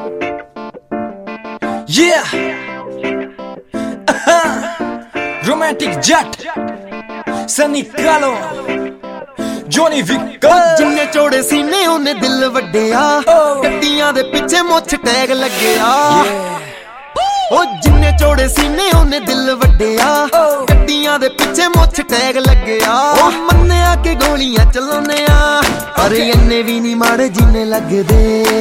Yeah, romantic jet, Sunny Calo, Johnny Vick। जिन्ने चौड़े सीने उन्ने दिल वड्डिया, गड्डियां दे पिछे मुछ टैग लग्गिया। ओ जिन्ने चौड़े सीने उन्ने दिल वड्डिया, गड्डियां दे पिछे मुछ टैग लग्गिया। ओ मन्निया के गोलियां चलाने आ, पर इन्ने भी नहीं माड़े जिन्ने लगदे।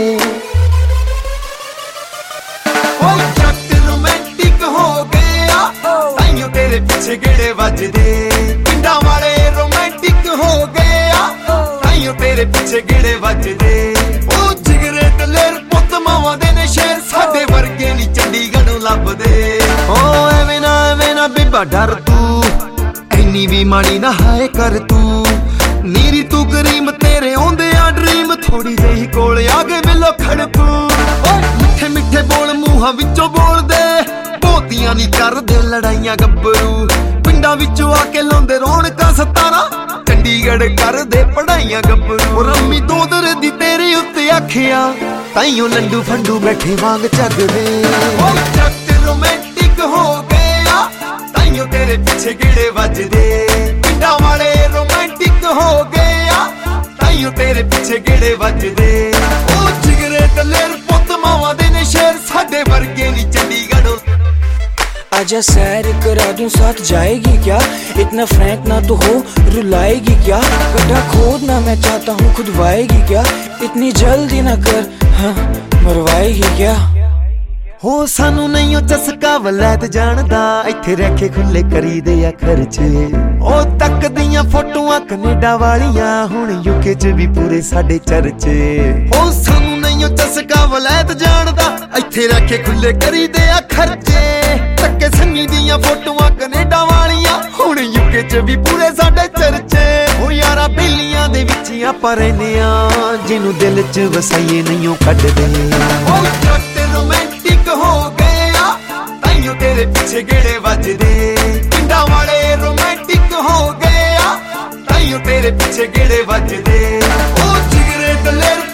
तेरे पीछे गेड़े वजदे, पिंडा वाले रोमांटिक हो गया, ताइयों तेरे पीछे गेड़े वजदे। ओ जिगरे दलेर पुत मावां दे ने शेर, साडे वर्गे नी चंडीगढ़ों लभदे। ओ एवें ना बिबा डर तू, इन्नी भी माड़ी ना हाए कर तू। नीरी तू करीम तेरे आउंदे आ ड्रीम, थोड़ी जही कोल आ गए मिलो खड़कू। मिठे मिठे बोल मूहां विचों बोल दे, पोतियां नी करदे लड़ाइयां गब्बरू। पिंडां विचों आके लाउंदे रौनकां 17, चंडीगढ़ करदे पढ़ाइयां गब्बरू। रम्मी दोदर दी तेरे उत्ते आखिया, ताइयों लंडू फंडू बैठे वांग झगदे। ओ जट रोमांटिक हो गया, ताइयों तेरे पीछे गेड़े वजदे। पिंडां वाले रोमांटिक हो गया, ताइयों तेरे पीछे गेड़े वजदे। ओ जिगरे दलेर पुत मावां दे ने शेर, साडे वर्गे नी चंडीगढ़ों। आजा सैर करा दूं साथ जाएगी क्या, इतना फ्रैंक ना तो हो रुलाएगी क्या। गड्ढा खोदना मैं चाहता हूँ खुदवाएगी क्या, इतनी जल्दी ना कर हाँ मरवाएगी क्या। हो सानू नहीं चस्का वलैत जानदा, इत्थे रह के खुले करी दे आ खर्चे। ओ तक दियां फोटोआं कनेडा वालियां, हुण यूके च भी पूरे साडे चर्चे। ओ सानू नहीं चस्का वलैत जानदा, इत्थे रह के खुले करी दे आ खर्चे। तक्के सन्नी दियां फोटोआं कनेडा वालियां, हुण यूके च भी पूरे साडे चर्चे। ओ यारा बेलियां दे विच आपां रहने आ, जिन्नू दिल च वसाइए नहीं कड्डदे। ओ जट रोमांटिक हो गया, ताइयों तेरे पीछे गेड़े वजदे। पिंडा वाले रोमांटिक हो गया, ताइयों तेरे पीछे गेड़े वजदे। ओ जिगरे दलेर